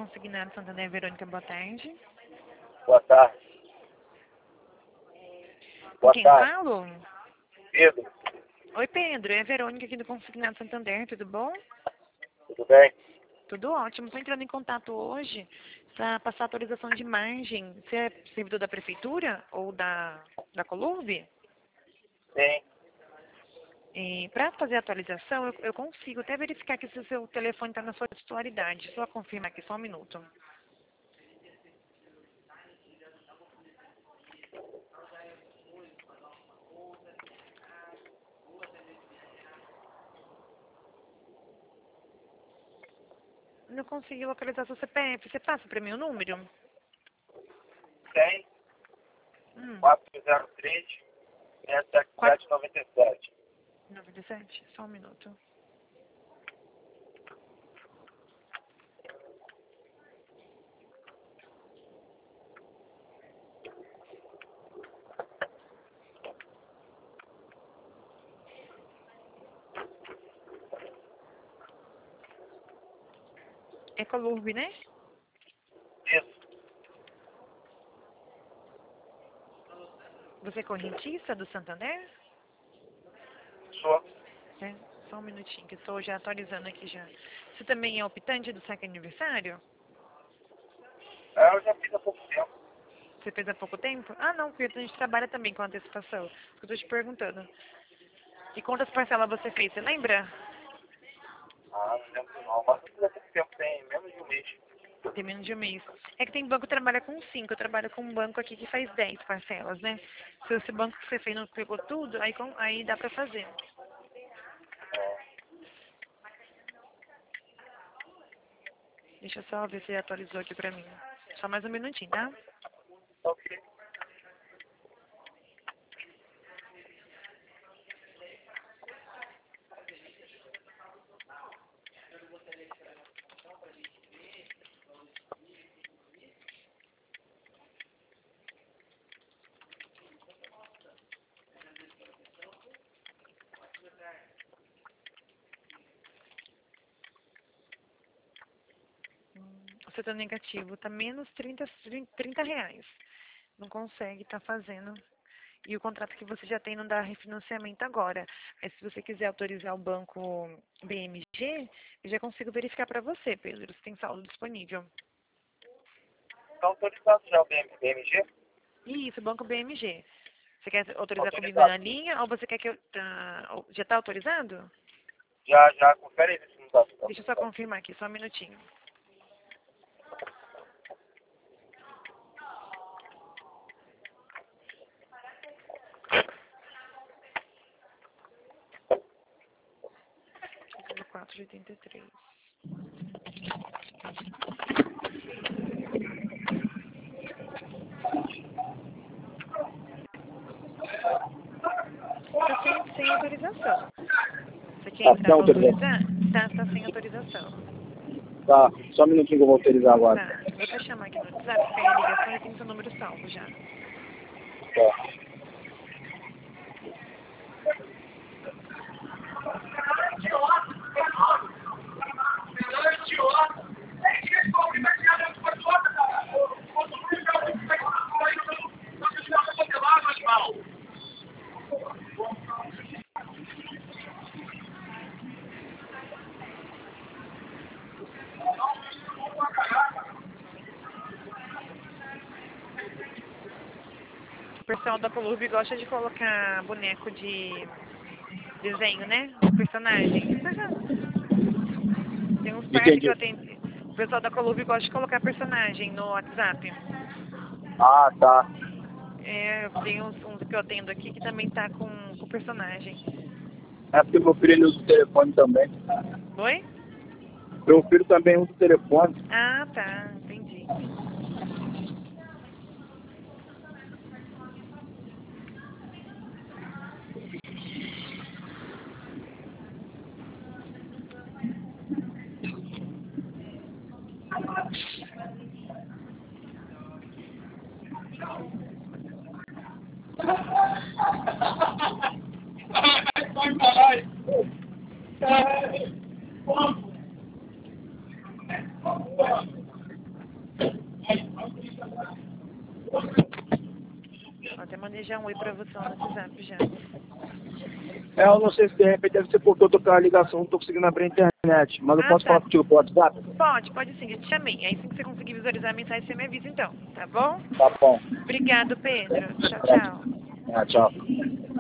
Consignado Santander, Verônica, boa tarde. Boa tarde. Com quem falo? Pedro, Oi, Pedro. É a Verônica aqui do Consignado Santander, tudo bom? tudo bem? Tudo ótimo. Estou entrando em contato hoje para passar autorização de margem. Você é servidor da prefeitura ou da Colurb? Sim. E para fazer a atualização, eu consigo até verificar que se o seu telefone está na sua titularidade. Só confirmar aqui, só um minuto. Não consegui localizar seu CPF. Você passa para mim o número? Tem 403 67797. 97? Só um minuto. É Colurb, né? Isso. Você é correntista do Santander? Sou. É, só um minutinho, que estou já atualizando aqui já. Você também é optante do saque aniversário? Eu já fiz há pouco tempo. Você fez há pouco tempo? Ah, não, porque a gente trabalha também com antecipação. Eu estou te perguntando. E quantas parcelas você fez, você lembra? Ah, não lembro não. Mas não fiz há pouco tempo, tem menos de um mês. Tem menos de um mês. É que tem banco que trabalha com 5. Eu trabalho com um banco aqui que faz 10 parcelas, né? Se esse banco que você fez não pegou tudo, aí dá pra fazer. Deixa eu só ver se atualizou aqui pra mim. Só mais um minutinho, tá? Ok. Você tá negativo, tá menos 30 reais. Não consegue tá fazendo. E o contrato que você já tem não dá refinanciamento agora. Aí se você quiser autorizar o banco BMG, eu já consigo verificar para você, Pedro, se tem saldo disponível. Está autorizado já o BMG? Isso, banco BMG. Você quer autorizar comigo Autorizado. na linha ou você quer que eu... já está autorizado? Já. Confere aí se não está Deixa eu só confirmar aqui, só um minutinho. Deixa 4,83. Está sem autorização. Você quer entrar para autorizar? Tá sem autorização. Tá, só um minutinho que eu vou autorizar agora. Tá, eu vou até chamar aqui no WhatsApp, pegar a ligação e tem seu número salvo já. Tá. O pessoal da Colurb gosta de colocar boneco de desenho, né? Personagem. Tem uns parques que Entendi. eu tenho. O pessoal da Colurb gosta de colocar personagem no WhatsApp. Ah, tá. É, tem uns que eu atendo aqui que também tá com personagem. É porque meu filho usa o telefone também. Oi? Meu filho também usa o telefone. Ah, tá. Entendi. Vou até mandei um oi pra você lá no WhatsApp já. Eu não sei se de repente deve ser porque eu tô com a ligação, não tô conseguindo abrir a internet. Mas eu posso Tá. falar contigo pelo WhatsApp? Pode sim, eu te chamei. Aí assim que você conseguir visualizar a mensagem, você me avisa então, tá bom? Tá bom. Obrigado, Pedro. Tchau, tchau. Tchau.